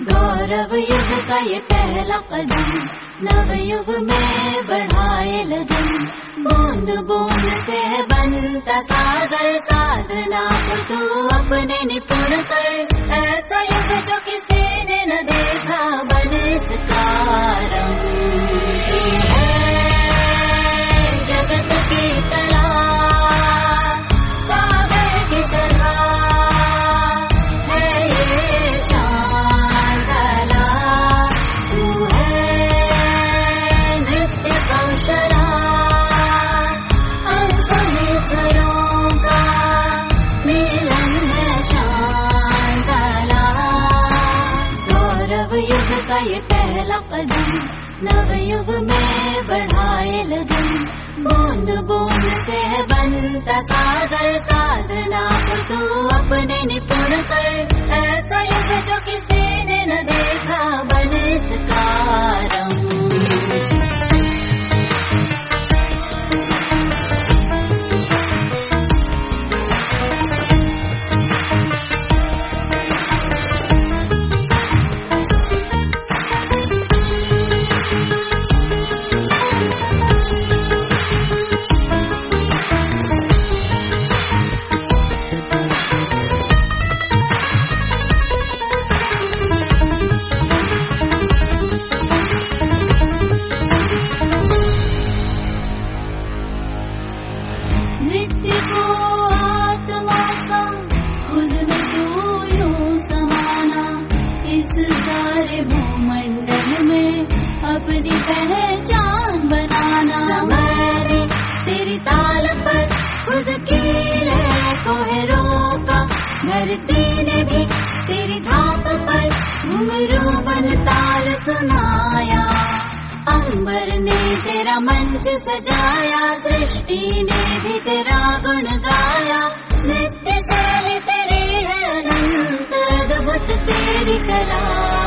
गौरव युग का ये पहला कदम, नव युग में बढ़ाए लगन। बूंद बूंद से बनता सागर, साधना को तू अपने निपुण कर। ऐसा युग जो किसी ने न देखा, बन इसका रंग। जगत की तरह सागर की तरह है ये शांतला। तू है नृत्य कौशला, अंगों स्वरों का मिलन है शांतला। गौरव युग का ये पहला कदम, नव युग में बढ़ाए लगन। बूंद बूंद से बनता सागर, साधना को तू अपने निपुण कर। ऐसा युग जो किसी ने न देखा, बन इसका रंग। नृत्य को आत्मा सा खुद में तू यूं समाना। इस सारे भूमंडल में अपनी पहचान बनाना। मैंने तेरी ताल पर खुद की लय को है रोका। धरती ने भी तेरी धाप पर घुंघरू बन ताल सुनाया। अंबर ने तेरा मंच सजाया, सृष्टि ने भी तेरा गुण गाया। नृत्य शैली तेरी है अनंत, अद्भुत तेरी कला।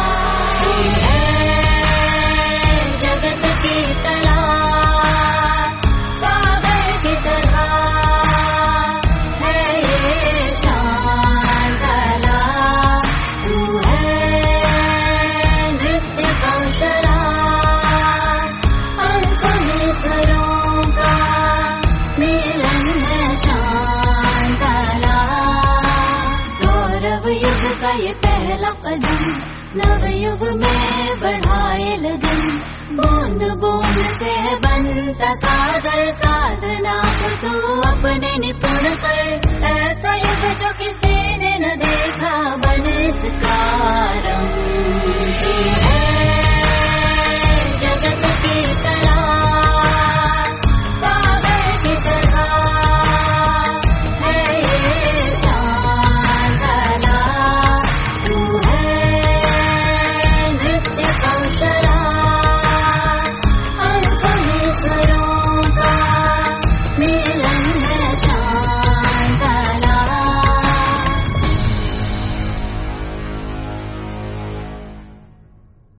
जगत की कला सागर की तरह है ये शांतला। तू है नृत्य कौशला, स्वरों का मिलन है शांतला। गौरव युग का ये पहला कदम, नव युग में बढ़ाए लगन। बूंद बूंद से बनता सागर, साधना